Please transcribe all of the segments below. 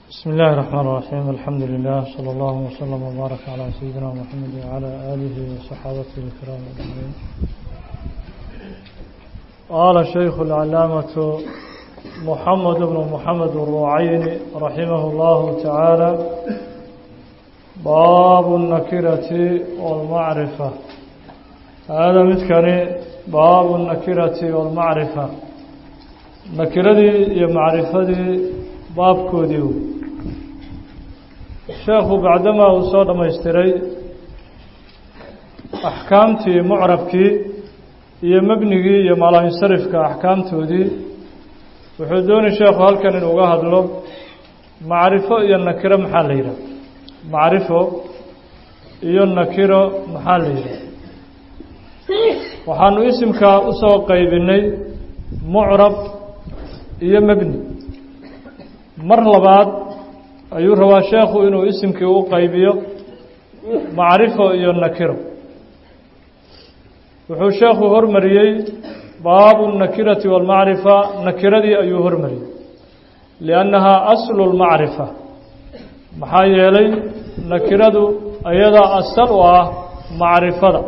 بسم الله الرحمن الرحيم الحمد لله صلى الله وسلم وبارك على سيدنا محمد وعلى آله وصحابته الكرام أجمعين. قال الشيخ العلامة محمد بن محمد الرعيني رحمه الله تعالى: باب النكرة والمعرفة. هذا مثكني باب النكرة والمعرفة. نكردي يا معرفتي باب كوديو. الشيخ بعدما وصل ما يشتري أحكامتي معربكي هي مبنيكي هي مالا ينصرف كأحكامته دي وحدون الشيخ هل كان نوجه له معرفة هي النكرة محلية معرفة هي النكرة محلية وحنو اسم كأسوق قيبني معرب هي مبني مرة بعد ayuu rabaa sheekhu inuu isimkii u qaybiyo macrifo iyo nakiro. wuxuu sheekhu hormariyey baabu nakirati walmacrifa. nakiradii ayuu hormariyey liannahaa aslu lmacrifa, maxaa yeelay nakiradu ayadaa asal u ah macrifada.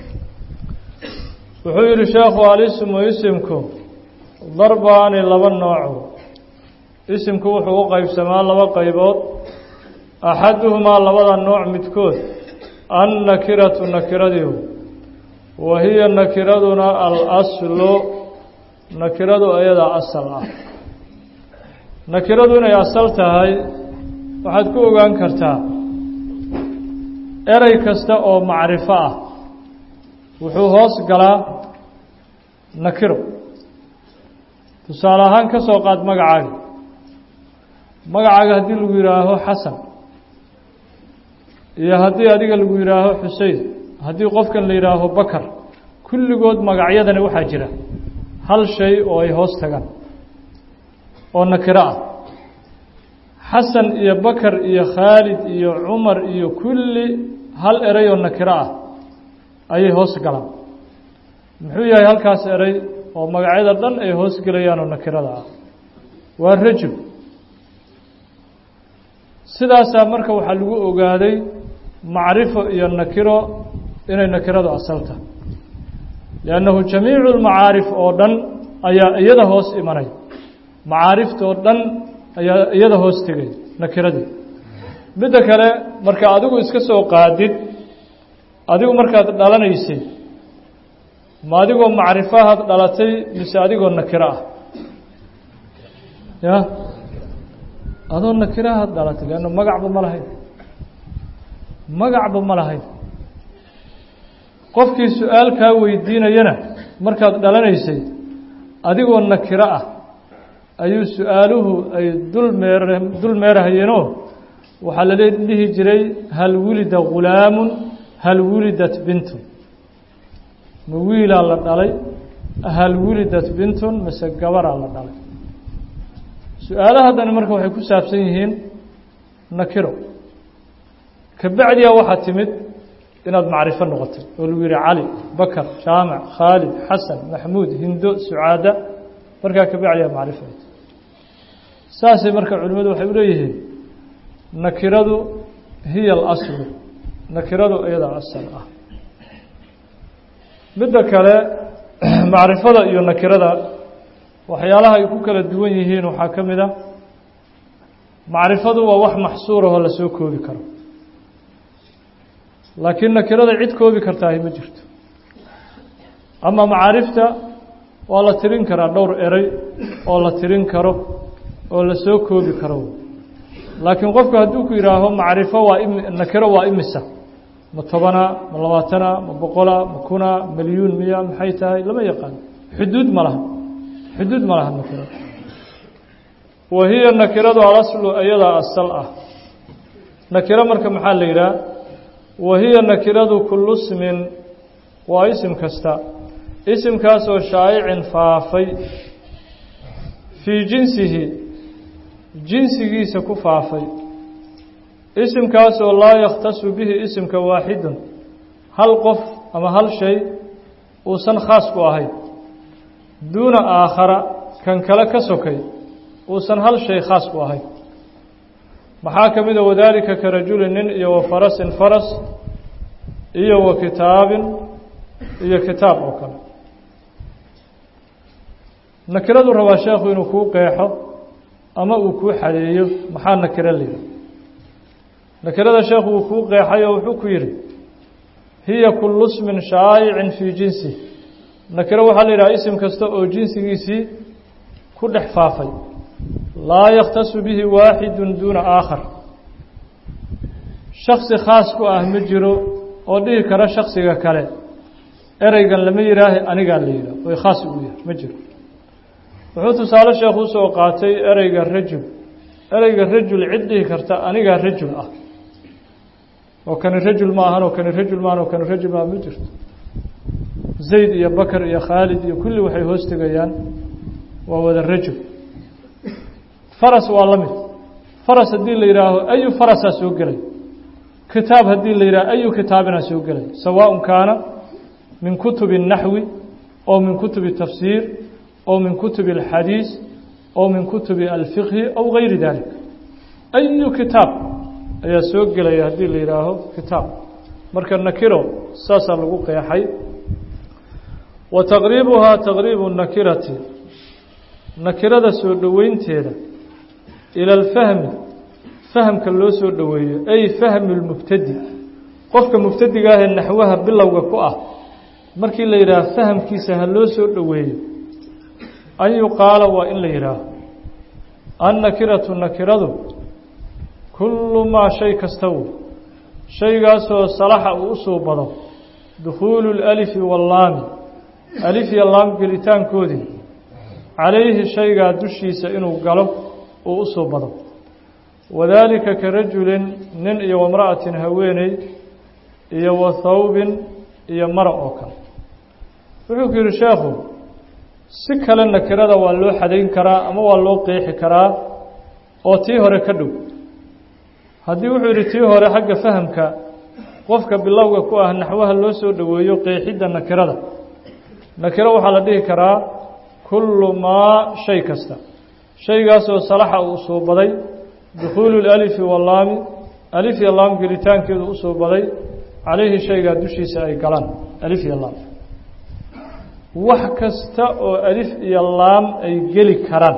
wuxuu yihi sheekhu alismu isimku darbaani laba nooco. isimku wuxuu u qaybsamaa laba qaybood. axaduhumaa labada nooc midkood annakiratu nakiradiihu wa hiya nakiraduna alaslu, nakiradu ayadaa asal ah. nakiradu inay asal tahay waxaad ku ogaan kartaa erey kasta oo macrifo ah wuxuu hoos galaa nakiro. tusaale ahaan ka soo qaad magacaaga haddii lagu yidhaaho xasan iyo haddii adiga lagu yidhaaho xusein, haddii qofkan la yidhaaho bakar, kulligood magacyadani waxaa jira hal shay oo ay hoos tagaan oo nakiro ah. xasan iyo bakar iyo khaalid iyo cumar iyo kulli hal erey oo nakiro ah ayay hoos galaan. muxuu yahay halkaas erey oo magacyada dhan ay hoos gelayaan oo nakirada ah? waa rajul. sidaasaa marka waxaa lagu ogaaday macrifo iyo nakiro inay nakiradu asalta, liannahu jamiicu lmacaarif oo dhan ayaa iyada hoos imanay. macaarifta oo dhan ayaa iyada hoos tegay nakiradii. midda kale marka adigu iska soo qaadid, adigu markaad dhalanaysay ma adigoo macrifahaad dhalatay mise adigoo nakiro ah? ya adoo nakirahaad dhalatay, leanna magacba ma lahayn. magacba ma lahayn. qofkii su-aal kaa weydiinayana markaad dhalanaysay adigoo nakiro ah ayuu su-aaluhu ay dul meerahayeenoo waxaa la dhihi jiray hal wulida ghulaamun hal wulidat bintun. ma wiilaa la dhalay, hal wulidat bintun, mise gabaraa la dhalay. su-aalaha haddana marka waxay ku saabsan yihiin nakiro. kabacdiya waxaa timid inaad macrifo noqotay oo lagu yihi cali, bakar, jaamac, khaalid, xasan, maxmuud, hindo, sucaada. markaa kabacdiya macrifo. saasay marka culimmadu waxay u leeyihiin nakiradu hiya alaslu, nakiradu iyadaa asal ah. midda kale macrifada iyo nakirada waxyaalaha ay ku kala duwan yihiin waxaa ka mid a macrifadu waa wax maxsuurahoo la soo koobi karo, laakiin nakirada cid koobi kartaahi ma jirto. ama macaarifta waa la tirin karaa dhowr erey oo la tirin karo oo la soo koobi karo, laakiin qofku hadduu ku yidhaaho macrifo waa nakiro waa imisa, ma 10, ma 20, ma 100, ma 1,000, milyuun, miya, maxay tahay lama yaqaan. xuduud ma laha, xuduud ma laha nakiro. wa hiya nakiradu alaslu ayadaa asal ah. nakiro marka maxaa la yidhaha? wa hiya nakiradu kullu ismin waa isim kasta, isimkaasoo shaa'icin faafay fii jinsihi jinsigiisa ku faafay. isimkaasoo laa yakhtasu bihi isimka waaxidun hal qof ama hal shay uusan khaas ku ahayn, duuna aakhara kan kale ka sokay uusan hal shay khaas ku ahayn. maxaa ka mida wadaalika ka rajulin nin iyo wa farasin faras iyo wa kitaabin iyo kitaab oo kale nakiradu rabaa sheekhu inuu kuu qeexo ama uu kuu xadeeyo maxaa nakiro la yidhaha nakirada sheekhu uu kuu qeexay oo wuxuu ku yidhi hiya kullu ismin shaa'icin fii jinsi nakiro waxaa la yidhaha isim kasta oo jinsigiisii ku dhex faafay laa yakhtasu bihi waaxidun duuna aakhar shaksi khaas ku ah ma jiro oo dhihi kara shaksiga kale ereygan lama yihaahe anigaa la yidhaah oy khaas ugu yahay ma jiro wuxuu tusaale sheekhu usoo qaatay ereyga rajul cid dhihi karta anigaa rajul ah oo kani rajul ma ahan oo kani rajul maahan oo kani rajul maahan ma jirto zayd iyo bakar iyo khaalid iyo kulli waxay hoos tegayaan waa wada rajul faras waa la mid faras haddii la yidhaaho ayu farasaa soo gelay kitaab haddii la yidhaho ayu kitaabinaa soo gelay sawaaء kaana min kutubi الnaxwi oo min kutubi tafsiir oo min kutubi اlxadiis oo min kutubi alfiqhi aw gayri dalik ayu kitaab ayaa soo gelaya haddii la yidhaaho kitaab marka nakiro saasaa lagu qeexay wa taqriibuhaa taqriibu nakirati nakirada soo dhoweynteeda ila alfahmi fahamka loo soo dhoweeyo ay fahmi lmubtadi qofka mubtadiga ahee naxwaha bilowga ku ah markii la yidhaaho fahamkiisa ha loo soo dhoweeyo an yuqaala waa in la yidhaaho annakiratu nakiradu kullu maa shay kasta wey shaygaasoo salaxa uu u suubado dukhuulu lalifi wallaami alif iyo laam gelitaankoodii calayhi shaygaa dushiisa inuu galo uu u suubado wadaalika ka rajulin nin iyo wamra'atin haweeney iyo wa thawbin iyo mara oo kale wuxuu ku yidhi sheekhu si kale nakirada waa loo xadayn karaa ama waa loo qeexi karaa oo tii hore ka dhow haddii wuxuu yidhi tii hore xagga fahamka qofka bilowga ku ah naxwaha loo soo dhoweeyo qeexidda nakirada nakiro waxaa la dhihi karaa kullu maa shay kasta shaygaasoo salaxa uu suubaday dukhuulu lalifi wallaami alif iyo laam gelitaankeedu u suubaday calayhi shaygaa dushiisa ay galaan alif iyo laam wax kasta oo alif iyo laam ay geli karaan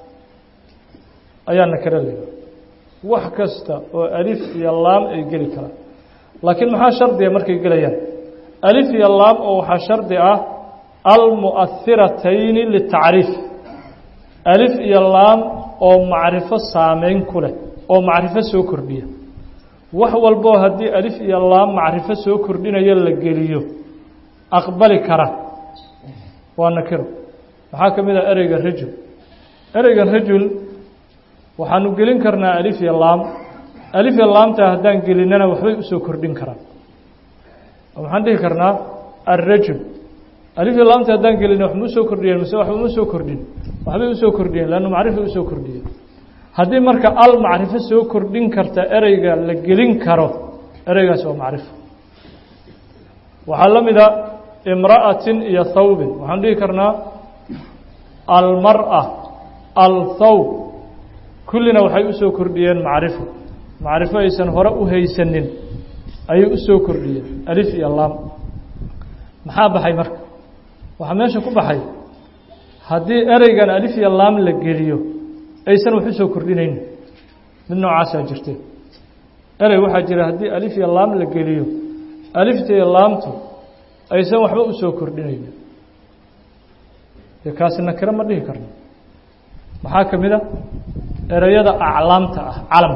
ayaa nakiro leedahay wax kasta oo alif iyo laam ay geli karaan laakiin maxaa shardiga markay gelayaan alif iyo laam oo waxaa shardi ah almu'ahiratayni litacriif alif iyo laam oo macrifo saameyn ku leh oo macrifo soo kordhiya wax walboo haddii alif iyo laam macrifo soo kordhinayo la geliyo aqbali kara waa nakiro maxaa ka mid ah ereyga rajul ereygan rajul waxaanu gelin karnaa alif iyo laamta haddaan gelinana waxbay usoo kordhin karaan waxaan dhihi karnaa alrajul alif iyo laamta haddaan gelina waxma usoo kordhiyeen mise waxba uma soo kordhin waxbay usoo kordhiyeen leannu macrifay usoo kordhiyeen haddii marka al macrifo soo kordhin karta ereyga la gelin karo ereygaas waa macrifo waxaa la mida imra'atin iyo thawbin waxaan dhihi karnaa almar'a althawb kullina waxay usoo kordhiyeen macrifo aysan hore u haysanin ayay usoo kordhiyeen alif iyo laam maxaa baxay marka waxaa meesha ku baxay haddii ereygan alif iyo laam la geliyo aysan wax usoo kordhinayn mid noocaasaa jirte erey waxaa jira haddii alif iyo laam la geliyo alifta iyo laamtu aysan waxba usoo kordhinayn dee kaasi nakiro ma dhihi karno maxaa ka mid a ereyada aclaamta ah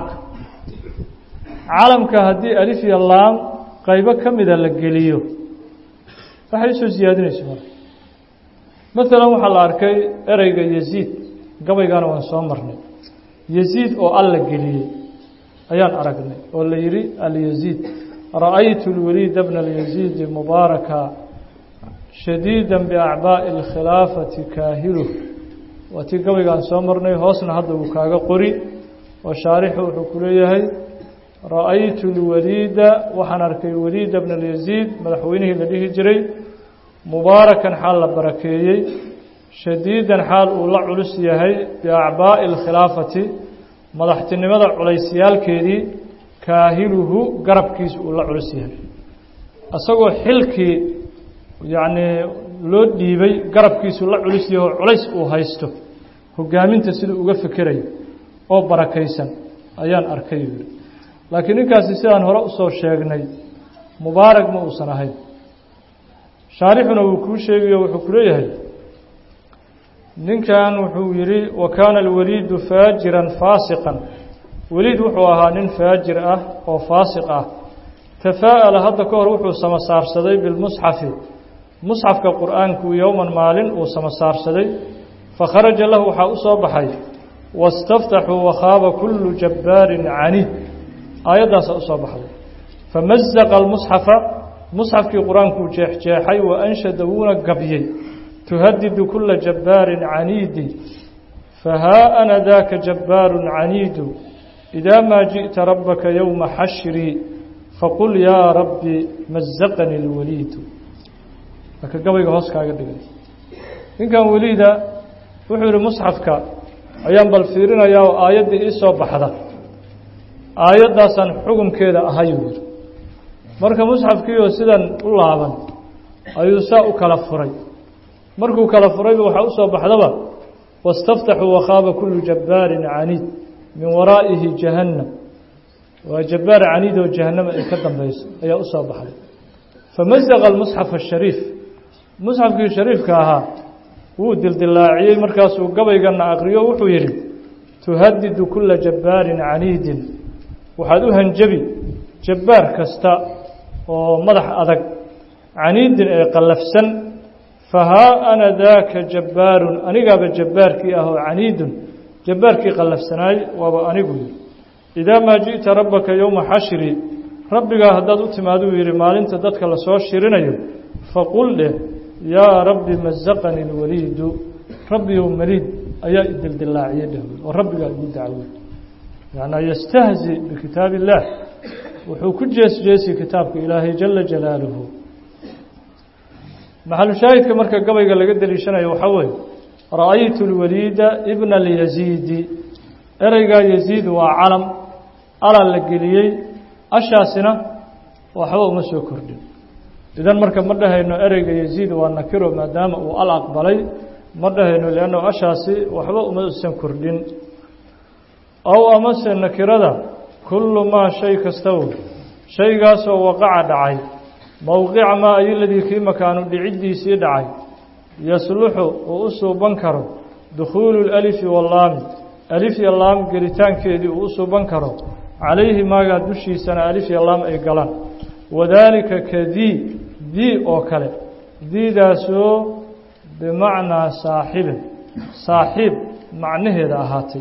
calamka haddii alif iyo laam qaybo ka mida la geliyo waxay usoo siyaadinayso marka maalan waxaa la arkay ereyga yaziid gabaygaana waan soo marnay yaziid oo alla geliyey ayaan aragnay oo la yidhi alyaziid ra'aytu lwaliida bna alyaziidi mubaaraka shadiida biacbaa'i اlkhilaafati kaahiluh waa tii gabaygaan soo marnay hoosna hadda uu kaaga qori oo shaarixu wuxuu ku leeyahay ra'aytu lwaliida waxaan arkay waliida bna alyaziid madaxweynihii la dhihi jiray mubaarakan xaal la barakeeyey shadiidan xaal uu la culus yahay biacbaa'i اlkhilaafati madaxtinimada culaysyaalkeedii kaahiluhu garabkiisa uu la culus yahay asagoo xilkii yacni loo dhiibay garabkiisu la culus yaho culays uu haysto hogaaminta siduu uga fikerayo oo barakaysan ayaan arkay yidhi laakiin ninkaasi sidaan hore usoo sheegnay mubaarak ma uusan ahayn shaarixuna wuu kuu sheegayo wuxuu ku leeyahay ninkan wuxuu yidhi wa kaana alwaliidu faajiran faasiqan weliid wuxuu ahaa nin faajir ah oo faasiq ah tafaa'ala hadda ka hor wuxuu samasaarsaday bilmusxafi musxafka qur'aanku yowman maalin uu samasaarsaday fakharaja lahu waxaa u soo baxay wastaftaxuu wakhaaba kullu jabbaarin caniid aayaddaasaa u soo baxday famazaqa almusxafa musxafkii qur-aankuu jeexjeexay wa anshada wuuna gabyey tuhadidu kula jabbaarin caniidi fahaa ana daaka jabbaarun caniidu idaa maa ji'ta rabbaka yowma xashrii faqul yaa rabbi mazaqani lwaliidu marka gabayga hoos kaaga dhigay ninkan weliida wuxuu yihi musxafka ayaan bal fiirinayaa oo aayaddii ii soo baxda aayaddaasaan xukunkeeda ahayuu yihi marka musxafkiioo sidan u laaban ayuu saa u kala furay markuu kala furayba waxaa u soo baxdaba wastaftaxuu wakhaaba kullu jabbaarin caniid min waraa'ihi jahannam waa jabbaar caniid oo jahannama ay ka dambayso ayaa u soo baxday famazaqa almusxaf ashariif musxafkii shariifka ahaa wuu dildilaaciyey markaasuu gabaygana aqriyo wuxuu yidhi tuhadidu kula jabbaarin caniidin waxaad u hanjabi jabbaar kasta oo madax adag caniidin ee qallafsan fahaa ana daaka jabbaarun anigaaba jabbaarkii ah oo caniidun jabbaarkii qallafsanaay waaba anigu yidhi idaa maa ji'ta rabbaka yowma xashri rabbigaa haddaad u timaaduu yidhi maalinta dadka lasoo shirinayo faqul dheh yaa rabbi mazaqani lwaliidu rabbiyow maliid ayaa idildilaaciyey dheh oo rabbigaa igu dacwey yacnaa yastahzi bikitaab illaah wuxuu ku jeesjeesi kitaabka ilaahay jala jalaaluhu maxalu shaahidka marka gabayga laga deliishanayo waxaa weeye ra'aytu lwaliida ibna lyaziidi ereygaa yaziid waa calam ala la geliyey ashaasina waxba uma soo kordhin idan marka ma dhahayno ereyga yaziid waa nakiro maadaama uu al aqbalay ma dhahayno liannahu ashaasi waxba uma usan kordhin ow amase nakirada kullu maa shay kastaw shaygaasoo waqaca dhacay mowqica maa ayoladii kii makaanu dhiciddiisii dhacay yasluxu uu u suuban karo dukhuulu lalifi wallaami alif iyo laam gelitaankeedii uu u suuban karo calayhi maagaa dushiisana alif iyo laam ay galaan wadaalika kadii dii oo kale diidaasoo bimacnaa saaxibin saaxiib macnaheeda ahaatay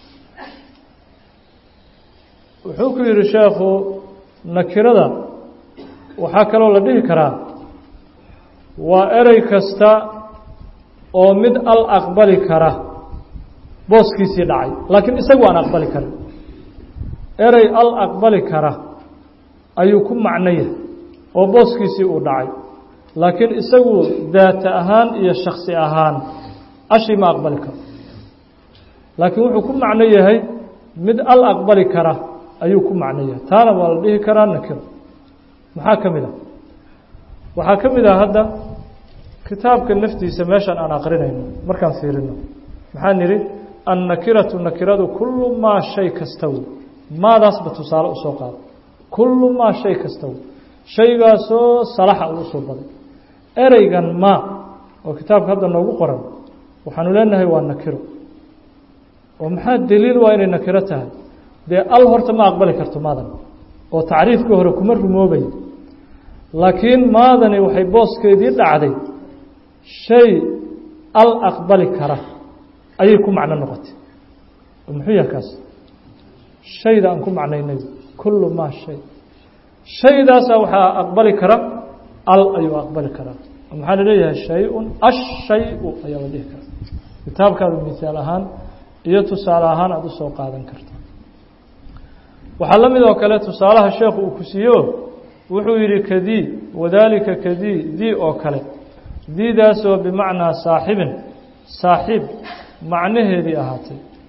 wuxuu ku yidhi sheekhu nakirada waxaa kaloo la dhihi karaa waa erey kasta oo mid al aqbali kara booskiisii dhacay laakiin isagu aan aqbali karin erey al aqbali kara ayuu ku macno yahay oo booskiisii uu dhacay laakiin isagu daata ahaan iyo shaksi ahaan ashii ma aqbali karo laakiin wuxuu ku macno yahay mid al aqbali kara ayuu ku macno yahay taana waa la dhihi karaa nakiro maxaa ka mid ah waxaa ka mid ah hadda kitaabka naftiisa meeshan aan aqrinayno markaan fiirino maxaan nidhi annakiratu nakiradu kullu maa shay kasta wey maadaasba tusaale usoo qaado kullu maa shay kasta wey shaygaasoo salaxa uu usoo baday ereygan maa oo kitaabka hadda noogu qoran waxaanu leenahay waa nakiro oo maxaa daliil waa inay nakiro tahay dee al horta ma aqbali karto maadan oo tacriifkii hore kuma rumoobayo laakiin maadani waxay booskeedii dhacday shay al aqbali kara ayay ku macno noqotay oo muxuu yahay kaas shayda aan ku macnaynay kullu maa shay shaydaasaa waxaa aqbali kara al ayuu aqbali karaa oo maxaa la leeyahay shay-un ashay-u ayaa la dhihi karaa kitaabkaada misaal ahaan iyo tusaale ahaan aada usoo qaadan karta waxaa la mid oo kale tusaalaha sheekhu uu ku siiyo wuxuu yidhi kadii wadaalika kadii dii oo kale diidaasoo bimacnaa saaxibin saaxiib macnaheedii ahaatay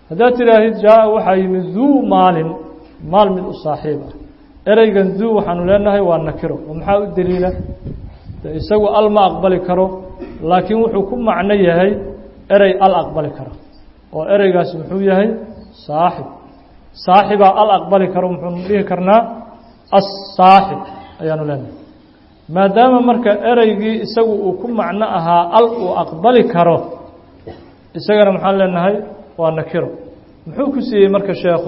haddaad tidhaahid jaa waxaa yimid duu maalin maal mid u saaxiib ah ereygan duu waxaanu leenahay waa nakiro oo maxaa u daliila isagu al ma aqbali karo laakiin wuxuu ku macno yahay erey al aqbali karo oo ereygaasi muxuu yahay saaxib saaxibaa al aqbali karo muxuunu dhihi karnaa assaaxib ayaanu leenahay maadaama marka ereygii isagu uu ku macno ahaa al uu aqbali karo isagana maxaan leenahay waa nakiro muxuu ku siiyey marka sheekhu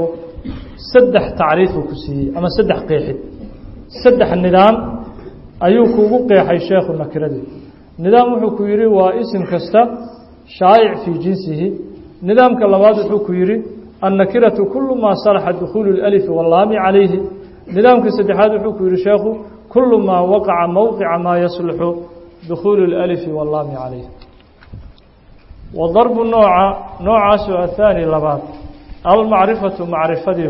3 tacriifuu ku siiyey ama 3 qeexid 3 nidaam ayuu kuugu qeexay sheekhu nakiradii nidaam wuxuu ku yidhi waa isim kasta shaa'ic fii jinsihi nidaamka labaad wuxuu ku yidhi annakiratu kulu maa salaxa dukhuulu اlأlif wallaami calayhi nidaamka saddexaad wuxuu ku yidhi sheekhu kulu maa waqaca mowqica maa yasluxu dukhuulu اlأlif wallaami calayhi wadarbu noocaasu ahaani labaad almacrifatu macrifadiiu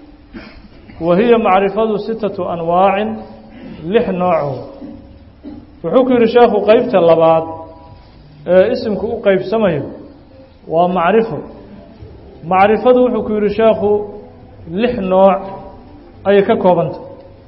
wa hiya macrifadu 6 anwaacin 6 nooco wuxuu ku yidhi sheekhu qeybta labaad ee isimku u qeybsamayo waa macrifo macrifadu wuxuu ku yidhi sheekhu 6 nooc ayay ka koobantahay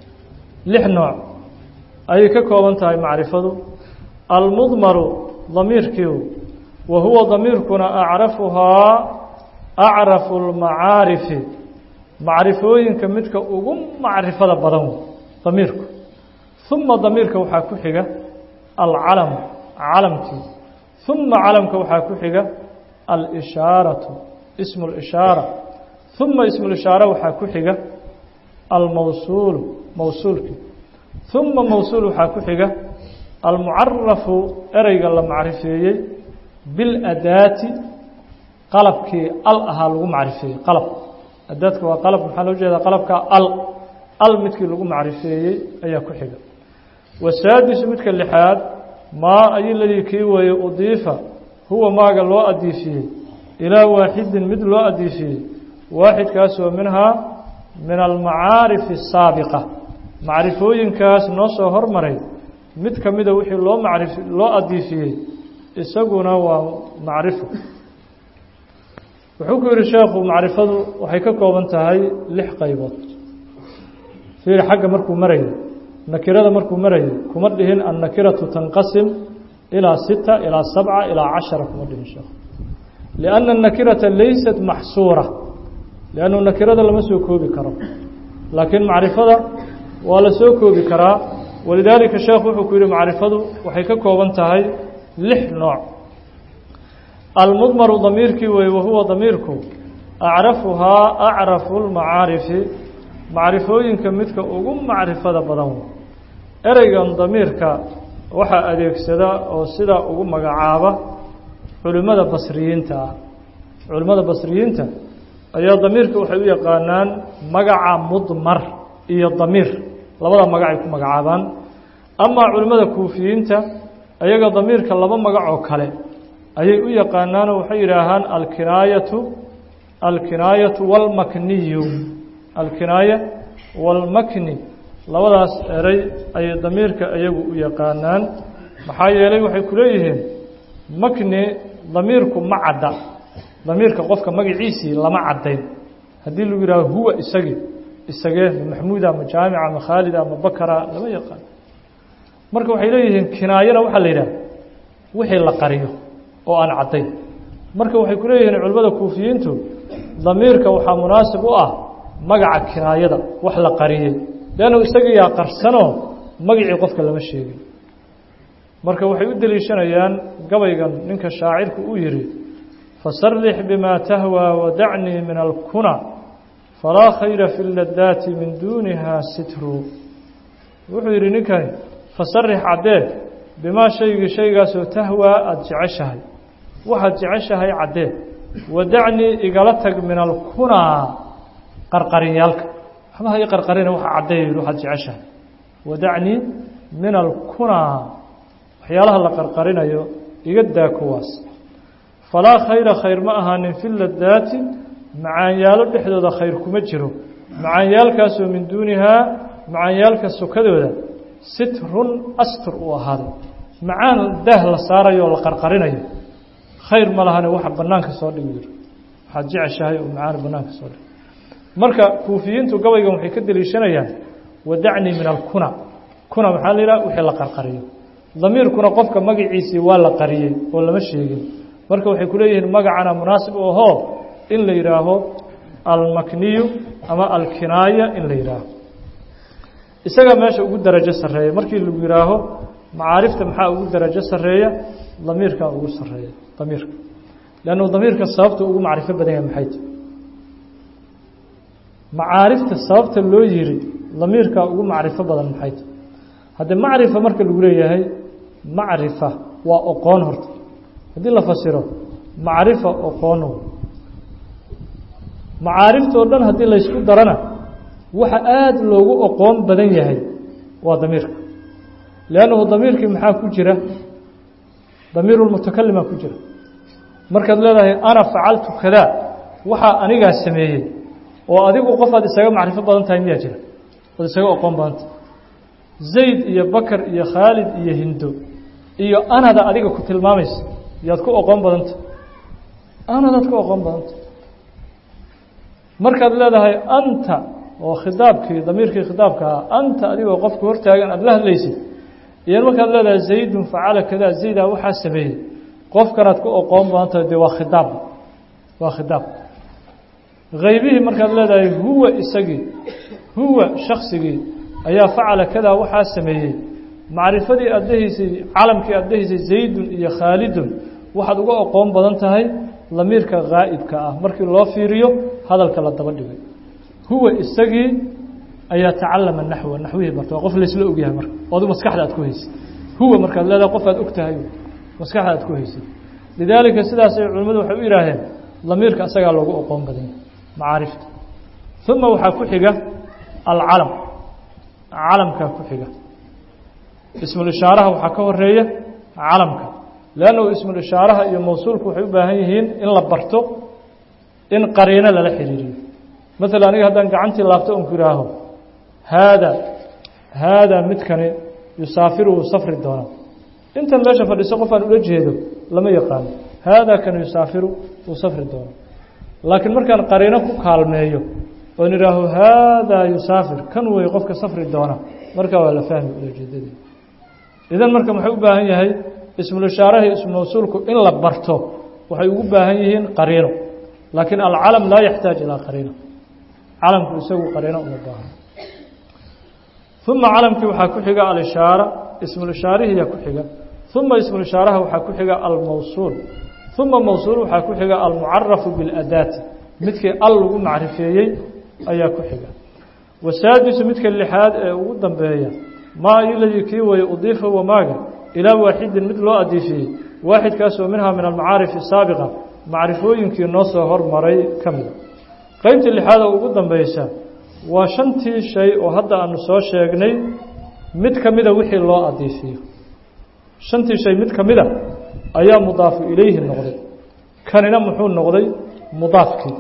6 nooc ayay ka kooban tahay macrifadu almudmaru damiirkiiu wa huwa damiirkuna acrafuhaa acrafu lmacaarifi macrifooyinka midka ugu macrifada badan damiirku uma damiirka waxaa ku xiga alcalamu calamkii uma calamka waxaa ku xiga alishaaratu ismu lishaara uma ismu lishaara waxaa ku xiga almawsuulu mawsuulkii uma mawsuul waxaa ku xiga almucarafu ereyga la macrifeeyey biladaati qalabkii al ahaa lagu macrifeeyey qalab adaadka waa qalab maxaa loo jeedaa qalabka al midkii lagu macrifeeyey ayaa ku xiga wasaadisu midka lixaad maa ayiladii kii weeye udiifa huwa maaga loo adiifiyey ilaa waaxidin mid loo adiifiyey waaxidkaasoo minhaa min almacaarifi asaabiqa macrifooyinkaas noo soo hormaray mid ka mida wixii loo adiifiyey isaguna waa macrifo wuxuu ku yidhi sheekhu macrifadu waxay ka kooban tahay 6 qaybood fiir xagga markuu marayo nakirada markuu marayo kuma dhihin annakiratu tanqasim ilaa 6 ilaa 7 ilaa 10 kuma dhihin sheekhu lianna annakirata laysat maxsuura liannu nakirada lama soo koobi karo laakiin macrifada waa la soo koobi karaa walidaalika sheekhu wuxuu ku yidhi macrifadu waxay ka kooban tahay 6 nooc almudmaru damiirkii wey wahuwa damiirku acrafuhaa acrafu lmacaarifi macrifooyinka midka ugu macrifada badan ereygan damiirka waxaa adeegsada oo sidaa ugu magacaaba culimmada basriyiinta ah culimmada basriyiinta ayaa damiirka waxay u yaqaanaan magaca mudmar iyo damiir labada magacay ku magacaabaan amaa culimmada kuufiyiinta ayaga damiirka 2 magac oo kale ayay u yaqaanaanoo waxay yidhaahaan alkinaayatu walmakniyu alkinaaya walmakni labadaas erey ayay damiirka iyagu u yaqaanaan maxaa yeelay waxay ku leeyihiin makni damiirku ma cadda damiirka qofka magaciisii lama caddayn haddii lagu yidhaaho huwa isagee maxmuuda ama jaamica ama khaalida ama bakara lama yaqaan marka waxay leeyihiin kinaayana waxaa la yidhaha wixii la qariyo oo aan caddayn marka waxay ku leeyihiin culimmada kuufiyiintu damiirka waxaa munaasib u ah magaca kinaayada wax la qariyey leannu isagiyaa qarsanoo magacii qofka lama sheegin marka waxay u deliishanayaan gabaygan ninka shaacirku uu yidhi fasarix bimaa tahwaa wadacnii min alkuna falaa khayra fi ladaati min duuniha sitru wuxuu yidhi ninkani fasarix caddee bimaa shaygaasoo tahwaa aada jeceshahay waxaad jeceshahay caddee wadacnii igala tag min alkunaa qarqarinyaalka waxbaha ii qarqarina waxa caddeeya waxaad jeceshahay wadacnii min alkunaa waxyaalaha la qarqarinayo iga daa kuwaas falaa khayra khayr ma ahaanin fi ladaati macaanyaalo dhexdooda khayr kuma jiro macaanyaalkaasoo min duunihaa macaanyaalka sokadooda sitrun astur uu ahaaday macaan daah la saarayo oo la qarqarinayo khayr ma lahane waxa bannaanka soo dhigi jiro waxaad jeceshahay oo macaani banaanka soo dhig marka kuufiyiintu gabaygan waxay ka deliishanayaan wadacnii min alkuna kuna maxaa la yidhaha wixii la qarqariyo damiirkuna qofka magaciisii waa la qariyey oo lama sheegin marka waxay ku leeyihiin magacana munaasib u ahoo in la yidhaaho almakniyu ama alkinaaya in la yidhaaho isaga meesha ugu darajo sarreeya markii lagu yidhaaho macaarifta maxaa ugu darajo sarreeya damiirkaa ugu sarreeya damiirka leannu damiirka sababta ugu macrifo badan yahay maxay tahy macaarifta sababta loo yiri damiirkaa ugu macrifo badan maxay tahy haddee macrifa marka lagu leeyahay macrifa waa oqoon horta haddii la fasiro macrifa oqoono macaariftoo dhan haddii laysku darana waxa aada loogu oqoon badan yahay waa damiirka liannahu damiirkii maxaa ku jira damiirulmutakalimaa ku jira markaad leedahay ana facaltu kadaa waxaa anigaa sameeyey oo adigu qofaad isaga macrifo badan tahay miyaa jira ood isaga oqoon badanta zayd iyo bakar iyo khaalid iyo hindo iyo anada adiga ku tilmaamaysa yaad ku oqoon badanta anadaad ku oqoon badanta markaad leedahay anta oo khidaabkii damiirkii khidaabka ahaa anta adigoo qofka hortaagan aada la hadlaysid iyo markaad leedahay zaydun facala kadaa zaydaa waxaa sameeyey qofkanaad ku oqoon badantahay dee waa khidaab waa khidaab haybihii markaad leedahay huwa isagii huwa shaksigii ayaa facala kadaa waxaa sameeyey macrifadii aad dhahaysay calamkii aad dhahaysay zaydun iyo khaalidun waxaad uga oqoon badan tahay damiirka gaa'ibka ah markii loo fiiriyo hadalka la daba dhigay huwa isagii ayaa tacalama naxwa naxwihii barta waa qof laysla ogyahay marka oo adu maskaxda aad ku haysid huwa markaad leedahay qof aad og tahay maskaxda aad ku haysid lidaalika sidaasay culimmadu waxay u yidhaaheen damiirka isagaa loogu oqoon badan yahay macaarifta uma waxaa ku xiga alcalam calamkaa ku xiga ismulishaaraha waxaa ka horeeya calamka leannahu ismulishaaraha iyo mawsuulku waxay u baahan yihiin in la barto in qariino lala xiriiriyo maala aniga haddaan gacantii laabto on ku ihaaho haadaa midkani yusaafiru wuu safri doonaa intan meesha fadhiso qof aan ula jeedo lama yaqaano haadaa kan yusaafiru wuu safri doonaa laakiin markaan qariino ku kaalmeeyo oon idhaaho haadaa yusaafir kan wey qofka safri doona markaa waa la fahmi ulajeedadii idan marka muxuu u baahan yahay ismulishaaraha iyo ismumawsuulku in la barto waxay ugu baahan yihiin qariino laakiin alcalam laa yaxtaaj ilaa qariino calamku isagu qariino uma baahan uma calamkii waxaa ku xiga alishaara ismulishaarihiyaa ku xiga uma ismulishaaraha waxaa ku xiga almawsuul uma mawsuul waxaa ku xiga almucarafu biاladaati midkii al lagu macrifeeyey ayaa ku xiga wasaadisu midka lixaad ee ugu dambeeya maa iladii kii weye udiifa wamaaga ilaa waaxidin mid loo adiifiyey waaxidkaasoo minhaa min almacaarifi saabiqa macrifooyinkii noo soo hormaray ka mida qeybta lixaad oo ugu dambeysa waa shantii shay oo hadda aanu soo sheegnay mid ka mida wixii loo adiifiyo shantii shay mid ka mida ayaa mudaafu ilayhi noqday kanina muxuu noqday mudaafkii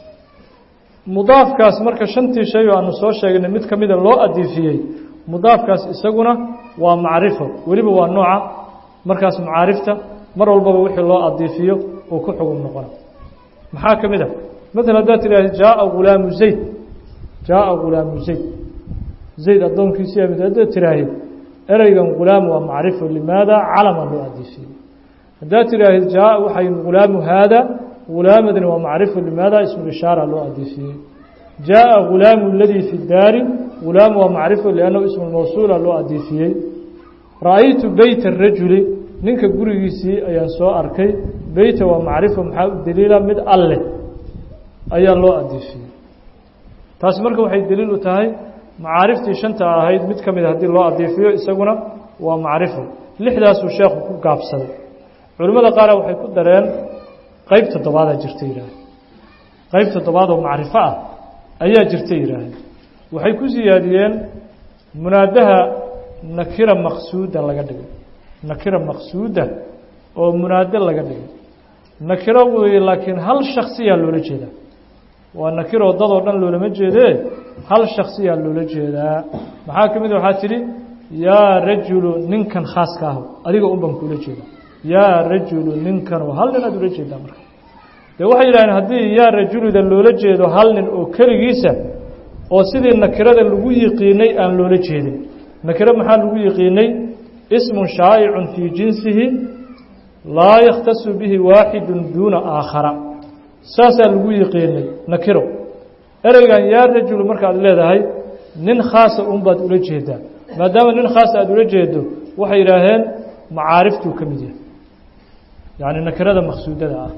mudaafkaas marka shantii shay oo aanu soo sheegnay mid ka mida loo adiifiyey mudaafkaas isaguna waa macrifo weliba waa nooca markaas macaarifta mar walbaba wixii loo adiifiyo uu ku xugum noqona maxaa ka mid a maala haddaad tidhaahda jaaa hulaamu zayd jaaa hulaamu zayd zayd addoonkiisiyaa mid haddaad tidhaahid ereygan hulaam waa macrifo limaada calama loo adiifiyey haddaad tidhaahid jaaa waxay hulaamu haada hulaamadani waa macrifo limaada ismulishaara loo adiifiyey jaaa hulaamu aladii fi daari hulaam waa macrifo liannahu ismulmawsuula loo adiifiyey ra'aytu beyta rajuli ninka gurigiisii ayaan soo arkay beyta waa macrifo maxaa u daliila mid alleh ayaa loo adiifiyey taasi marka waxay daliil u tahay macaariftii shanta ahayd mid ka mida haddii loo adiifiyo isaguna waa macrifo lixdaasuu sheekhu ku gaabsaday culimmada qaara waxay ku dareen qeyb toddobaadaa jirta yidhaahde qeyb toddobaad oo macrifo ah ayaa jirta yidhaahde waxay ku siyaadiyeen munaadaha nakira maqsuuda laga dhigay nakira maqsuuda oo munaado laga dhigay nakiro weeye laakiin hal shaksiyaa loola jeedaa waa nakiro dadoo dhan loolama jeedee hal shaksiyaa loola jeedaa maxaa ka mid waxaa tidhi yaa rajulu ninkan khaaska ah adiga un baan kuula jeeda yaa rajulu ninkan hal nin aad ula jeedaa marka dee waxay yidhahdeen haddii yaa rajulida loola jeedo hal nin oo keligiisa oo sidii nakirada lagu yiqiinay aan loola jeedin nakiro maxaa lagu yiqiinay ismun shaa'icun fii jinsihi laa yakhtasu bihi waaxidun duuna aakhara saasaa lagu yiqiinay nakiro ereygan yaa rajulu markaad leedahay nin khaasa unbaad ula jeedaa maadaama nin khaasa aada ula jeedo waxay yidhaaheen macaariftuu ka mid yahay yacni nakirada maqsuudada ah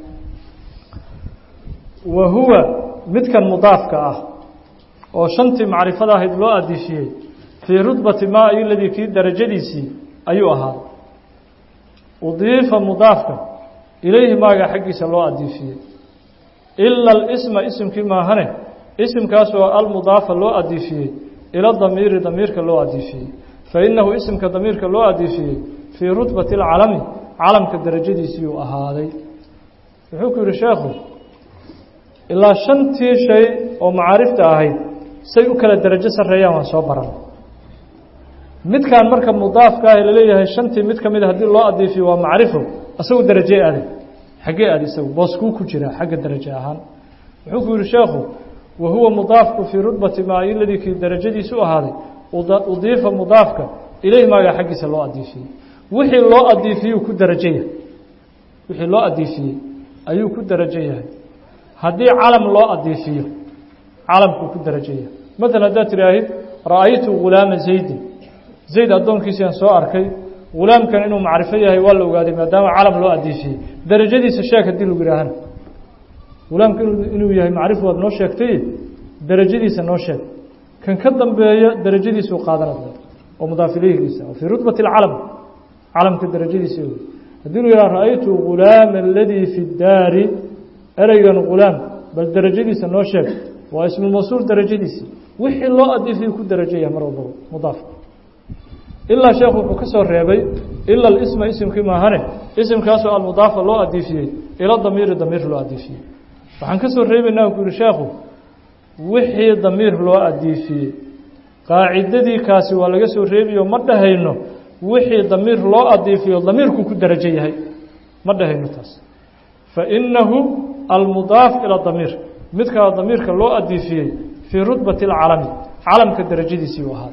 wa huwa midkan mudaafka ah oo shantii macrifada ahayd loo adiifiyey fii rudbati maa ayu ladii kii darajadiisii ayuu ahaaday udiifa mudaafka ilayhi maaga xaggiisa loo adiifiyey ila alisma isimkii maahane isimkaasoo almudaafa loo adiifiyey ila damiiri damiirka loo adiifiyey fainahu isimka damiirka loo adiifiyey fii rudbati alcalami calamka darajadiisiiyuu ahaaday wuxuu ku yihi sheekhu ilaa shantii shay oo macaarifta ahayd say u kala darajo sarreeyaan waan soo baran midkan marka mudaafka ah laleeyahay shantii mid ka mida haddii loo adiifiyo waa macrifo isagu darajee aaday xaggee aad isagu booskuu ku jiraa xagga daraje ahaan wuxuu ku yihi sheekhu wa huwa mudaafku fii rudbati maa iladii kii darajadiisu ahaaday udiifa mudaafka ilayhi maagaa xaggiisa loo adiifiyey wixii loo adiifiyey ku darajo yahay wixii loo adiifiyey ayuu ku darajo yahay haddii calam loo adiifiyo calamkuu ku darajo yahay maalan haddaad tidhaahid ra'aytu ghulaama zaydin zayd addoonkiisii aan soo arkay ghulaamkan inuu macrifo yahay waa la ogaaday maadaama calam loo adiifiyey darajadiisa sheeg haddii lagu yidhaahana ghulaamka inuu yahay macrifo waad noo sheegtay darajadiisa noo sheeg kan ka dambeeya darajadiisuu qaadanaya oo mudaaf ilayhigiisa oo fii rutbati alcalam calamka darajadiisa haddii lu yidhaha ra'aytu ghulaama aladii fi daari ereygan ghulaam bal darajadiisa noo sheeg waa ismulmawsuul darajadiisii wixii loo adiifiyey ku darajo yahay mar walbaba mudaafka ilaa sheekhu wuxuu ka soo reebay ila alisma isimkii maahane isimkaasoo almudaafa loo adiifiyey ila damiiri damiir loo adiifiyey waxaan ka soo reebaynaa ku yihi sheekhu wixii damiir loo adiifiyey qaacidadii kaasi waa laga soo reebiyo ma dhahayno wixii damiir loo adiifiyo damiirku ku darajo yahay ma dhahayno taas fainahu almudaaf ila damiir midkaa damiirka loo adiifiyey fii rutbati alcalami calamka darajadiisii u ahaa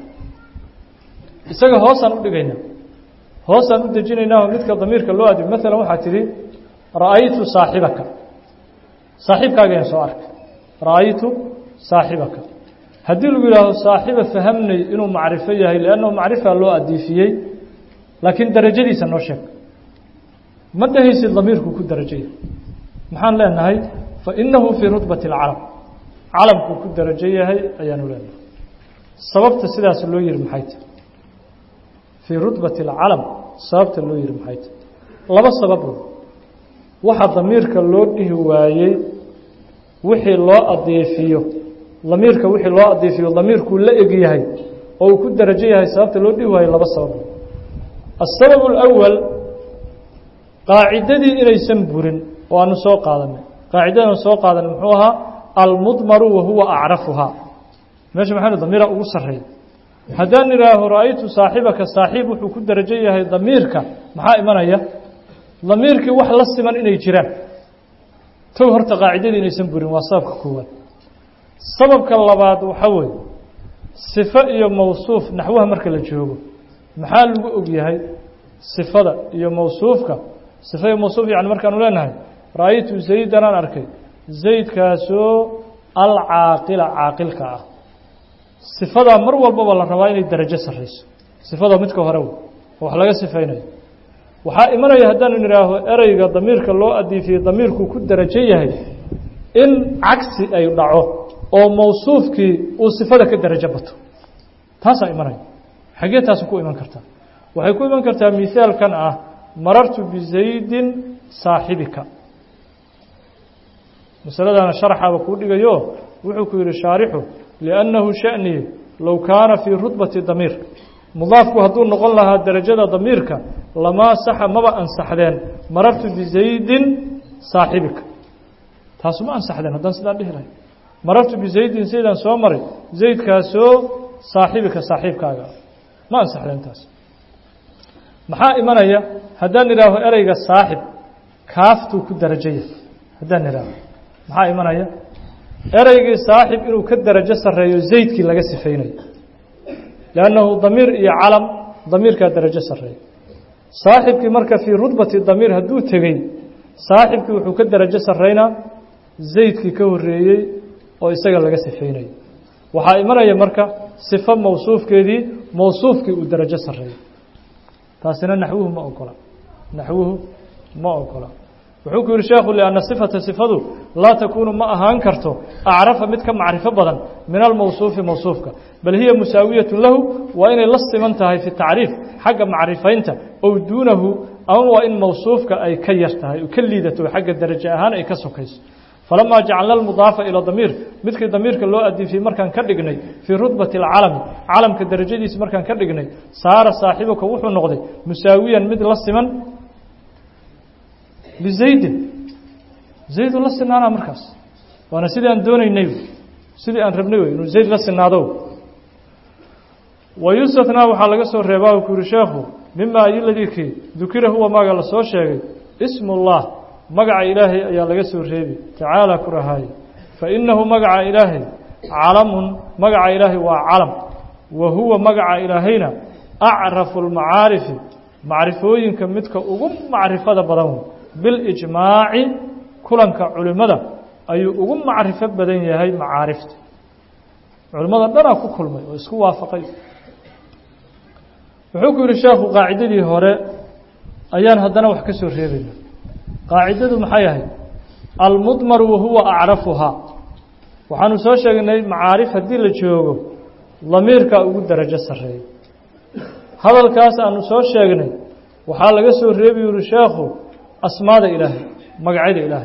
isaga hoosaan u dhigaynaa hoosaan u dejinaynaa midka damiirka loo adiifiyo maalan waxaa tidhi ra'aytu saaxibaka saaxiibkaagayaan soo arkay ra'aytu saaxibaka haddii lagu yidhaaho saaxiba fahamnay inuu macrifo yahay liannahu macrifa loo adiifiyey laakiin darajadiisa noo sheeg ma dhahaysid damiirku ku darajo yahay maxaan leenahay fainahu fii rutbati alcalam calamkuu ku darajo yahay ayaanu leenahay sababta sidaas loo yihi maxay tahay fii rutbati alcalam sababta loo yihi maxay tahay laba sababood waxa damiirka loo dhihi waayey wixii loo adiifiyo damiirka wixii loo adiifiyo damiirkuu la eg yahay oo uu ku darajo yahay sababta loo dhihi waayo laba sababood aلsabaب الأول qaacidadii inaysan burin oo aanu soo qaadanay qaacidadanu soo qaadanay muxuu ahaa almudmaru wahuwa acrafuhaa meesha maxaynu damiira ugu sarreey haddaan idhaaho ra'aytu saaxibaka saaxiib wuxuu ku darajo yahay damiirka maxaa imanaya damiirkii wax la siman inay jiraan tow horta qaacidadii inaysan burin waa sababka koowaad sababka labaad waxaa weeye sifo iyo mawsuuf naxwaha marka la joogo maxaa lagu og yahay sifada iyo mawsuufka sifa iyo mawsuuf yani markaanu leenahay ra'aytu zaydan aan arkay zaydkaasoo alcaaqila caaqilka ah sifadaa mar walbaba la rabaa inay darajo sarrayso sifada midka hore oo wax laga sifaynayo waxaa imanaya haddaanu nidhaaho ereyga damiirka loo adiifiyey damiirku ku darajo yahay in cagsi ay dhaco oo mawsuufkii uu sifada ka darajo bato taasaa imanaya xaggee taasi ku iman kartaa waxay ku iman kartaa mihaalkan ah marartu bizaydin saaxibika masaladana sharxaaba kuu dhigayo wuxuu ku yihi shaarixu liannahu sha'ni low kaana fii rutbati damiir mudaafku hadduu noqon lahaa darajada damiirka lamaa saxa maba ansaxdeen marartu bizaydin saaxibika taasu ma ansaxdeen haddaan sidaan dhihi lahay marartu bizaydin zaydaan soo maray zaydkaasoo saaxibika saaxiibkaaga ma ansaxdeen taas maxaa imanaya haddaan idhaaho ereyga saaxib kaaftuu ku darajo yahay haddaan idhaaho maxaa imanaya ereygii saaxib inuu ka darajo sarreeyo zaydkii laga sifaynayo liannahu damiir iyo calam damiirkaa darajo sarreeya saaxibkii marka fii rudbati damiir hadduu tegey saaxibkii wuxuu ka darajo sarreynaa zaydkii ka horreeyey oo isaga laga sifaynayo waxaa imanaya marka sifo mawsuufkeedii mawsuufkii uu darajo sarreeyo taasina naxwuhu ma ogola naxwuhu ma ogola wuxuu ku yihi sheekhu lianna sifata sifadu laa takuunu ma ahaan karto acrafa mid ka macrifo badan min almawsuufi mawsuufka bal hiya musaawiyatu lahu waa inay la siman tahay fi tacriif xagga macrifaynta ow duunahu ama waa in mawsuufka ay ka yar tahay ka liidato xagga darajo ahaan ay ka sokayso falamaa jacalna almudaafa ila damiir midkii damiirka loo adiifiyey markaan ka dhignay fii rudbati alcalami calamka darajadiisa markaan ka dhignay saara saaxibuka wuxuu noqday musaawiyan mid la siman bizaydin zayd la sinaana markaas waana sidii aan doonaynay sidii aan rabnay inuu zayd la sinaado wayustathnaa waxaa laga soo reebaa ku yiri sheekhu mima ayladiki dukira huwa maga la soo sheegay ismullah magaca ilaahay ayaa laga soo reebi tacaala kurahay fa innahu magaca ilaahay calamun magaca ilaahay waa calam wa huwa magaca ilaahayna acrafu almacaarif macrifooyinka midka ugu macrifada badan bilijmaaci kulanka culimada ayuu ugu macrifo badan yahay macaarifta culimada dhanaa ku kulmay oo isku waafaqay wuxuu ku yihi sheekhu qaacidadii hore ayaan haddana wax ka soo reebayna qaacidadu maxay ahayd almudmaru wahuwa acrafuhaa waxaanu soo sheegnay macaarif haddii la joogo damiirkaa ugu darajo sarreeya hadalkaas aanu soo sheegnay waxaa laga soo reebi yihi sheekhu asmaada ilaahay magacyada ilaahay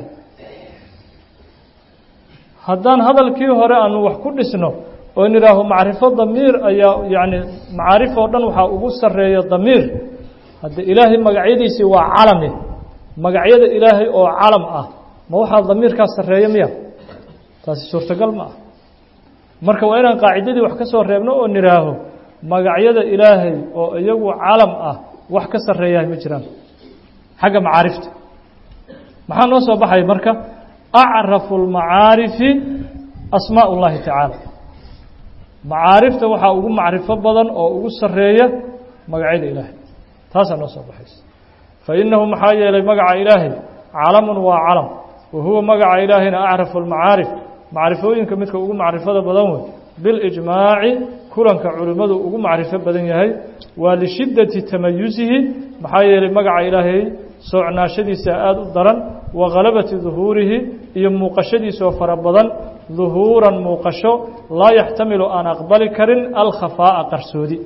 haddaan hadalkii hore aanu wax ku dhisno oo nidhaaho macrifo damiir ayaa yacni macaarif oo dhan waxaa ugu sarreeya damiir hadda ilaahay magacyadiisii waa calame magacyada ilaahay oo calam ah ma waxaa damiirkaa sarreeya miya taasi suurtagal ma ah marka waa inaan qaacidadii wax ka soo reebno oo nidhaaho magacyada ilaahay oo iyagu calam ah wax ka sarreeyahay ma jiraan xagga macaarifta maxaa noo soo baxaya marka acrafu almacaarifi asmaa ullahi tacaala macaarifta waxaa ugu macrifo badan oo ugu sarreeya magacyada ilaahay taasaa noo soo baxaysa fa innahu maxaa yeelay magaca ilaahay calamun waa calam wa huwa magaca ilaahayna acrafu almacaarif macrifooyinka midka ugu macrifada badan wey bilijmaaci kulanka culimmadu ugu macrifo badan yahay waa lishiddati tamayusihi maxaa yeelay magaca ilaahay soocnaashadiisa aada u daran wa ghalabati duhuurihi iyo muuqashadiisoo fara badan duhuuran muuqasho laa yaxtamilu aan aqbali karin alkhafaa'a qarsoodi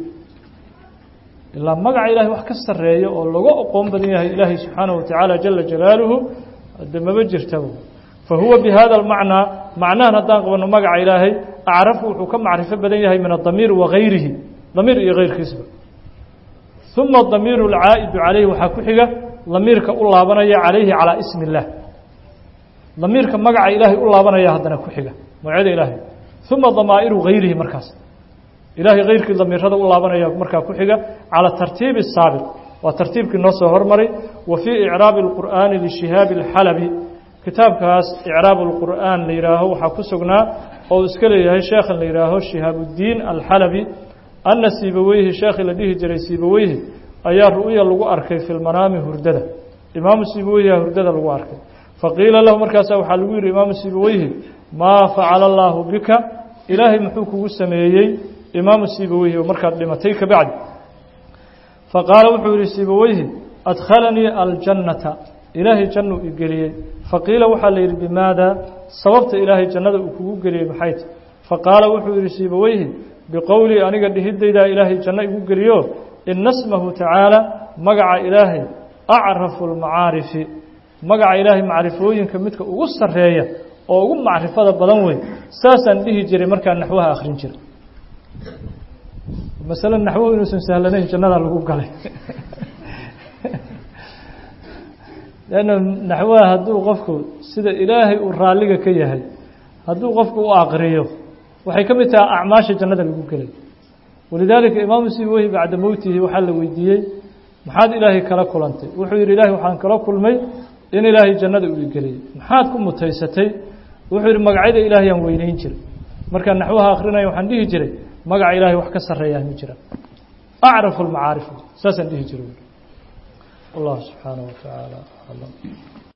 ilaa magaca ilaahay wax ka sarreeya oo laga aqoon badan yahay ilaahay subxaanahu watacaala jala jalaaluhu de maba jirtaba fa huwa bi hada almacnaa macnahan haddaan qabanno magaca ilaahay acrafu wuxuu ka macrifo badan yahay min adamiir wagayrihi damiir iyo keyrkiisba uma damiiru alcaa'idu calayhi waxaa ku xiga damiirka u laabanaya calayhi calaa ismi اllah damiirka magaca ilaahay u laabanaya haddana ku xiga magacyada ilaahay uma damaa'iru gayrihi markaas ilaahay keyrkii damiirada u laabanaya markaa ku xiga calى tartiibi الsaabiq waa tartiibkii noo soo hormaray wa fii icraabi اlqur'aani lishihaabi اlxalabi kitaabkaas icraab اlqur'aan la yihaaho waxaa ku sugnaa oo iska leeyahay sheekhan la yihaaho shihaabudiin alxalabi anna siibaweyhi sheekhi la dhihi jiray siibaweyhi ayaa ru'ya lagu arkay fi lmanaami hurdada imaamu siibaweyhiyaa hurdada lagu arkay faqiila lahu markaasa waxaa lagu yihi imaamu siibaweyhi maa facala allaahu bika ilaahay muxuu kugu sameeyey imaamu siibaweyhi oo markaad dhimatay ka bacdi faqaala wuxuu yihi siibaweyhi adkhalanii aljannata ilaahay jannuu i geliyey faqiila waxaa la yidhi bimaada sababta ilaahay jannada uu kugu geliyey maxay tahy faqaala wuxuu yihi siibaweyhi biqowlii aniga dhihidaydaa ilaahay janno igu geliyo ina smahu tacaala magaca ilaahay acrafu almacaarifi magaca ilaahay macrifooyinka midka ugu sarreeya oo ugu macrifada badan wey saasaan dhihi jiray markaa naxwaha akhrin jiray masale naxwuhu inuusan sahlanayn jannadaa lagu galay lanna naxwaha hadduu qofku sida ilaahay uu raalliga ka yahay hadduu qofku u aqriyo waxay ka mid tahay acmaasha jannada lagu gelay walidaalika imaamu siibaweyhi bacda mowtihi waxaa la weydiiyey maxaad ilaahay kala kulantay wuxuu yidhi ilaahay waxaan kala kulmay in ilaahay jannada uu igeliyey maxaad ku mutaysatay wuxuu yidhi magacyada ilaahay aan weynayn jiray markaan naxwaha akrinaya waxaan dhihi jiray magaca ilaahay wax ka sarreeyaa ma jira acrafu almacaarif saasaan dhihi jiray. والله سبحانه وتعالى أعلم.